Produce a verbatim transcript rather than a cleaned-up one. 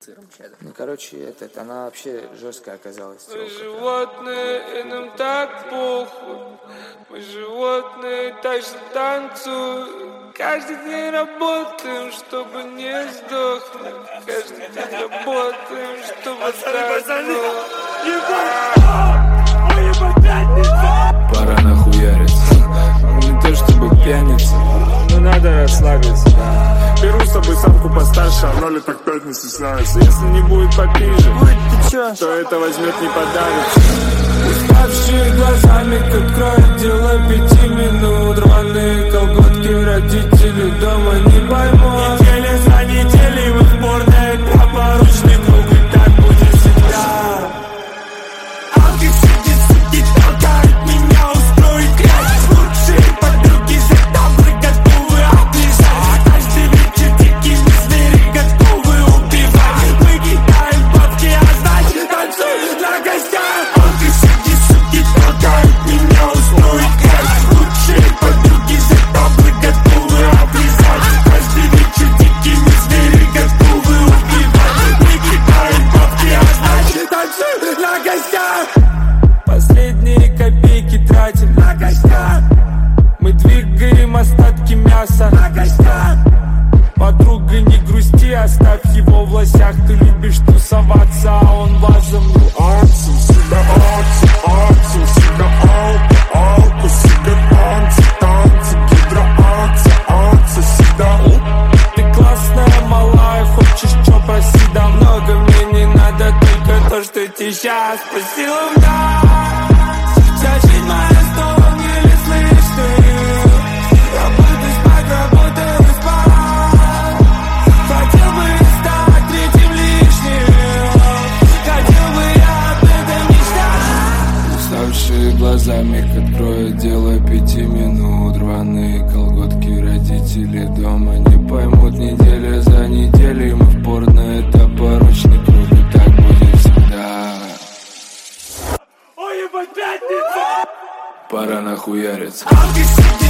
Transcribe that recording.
Ну, короче, этот, она вообще жесткая оказалась. Мы животные, и нам так похуй. Мы животные, так что танцуем. Каждый день работаем, чтобы не сдохнуть. Каждый день работаем, чтобы сдохнуть. Пора нахуяриться. Не то чтобы пьяница, но надо расслабиться, да. Беру с собой самку постарше, а ноль так пять не стесняется. Если не будет попиже, то это возьмет не подавится. Уставшие глазами, как кроет дело пяти минут. Рваные колготки, родители дома не поймут. Недели за неделей мы в порной, это поручный круг, и так будет всегда. Алки сидит, сидит, толкает меня устроить грязь. Лучшие подруги за тобой готовы облизать. Каждый вечер дикими звери готовы убивать. Мы кидаем бабки, а значит танцуем на гостях. Алки сидит, сидит, толкает меня устроить грязь. Лучшие подруги за тобой готовы облизать. Каждый вечер дикими звери готовы убивать. Мы кидаем бабки, а значит танцуем на гостях. Последние копейки тратим На гостях, мы двигаем остатки мяса на гостях. Подруга, не грусти, оставь его в лосях. Ты любишь тусоваться, а он вазом. Акцию, всегда акцию, акцию, всегда алку, алку, всегда танцы, танцы, гидроакция, акция, всегда Ты классная, малая, хочешь чё, проси, да много. Мне не надо только то, что ты сейчас просила в нас. Вся жизнь моя снова еле слышно. Работай, спать, работай, спать. Хотел бы стать третьим лишним. Хотел бы я об этом мечтать. Уставшие глазами, как откроет дело пяти минут. Рваные колготки, родители дома не поймут. Неделя за неделей мы в порно, это порочный круг, и так будет всегда. Ой, ебать, пятница! Пора нахуяриться. Алки сидит,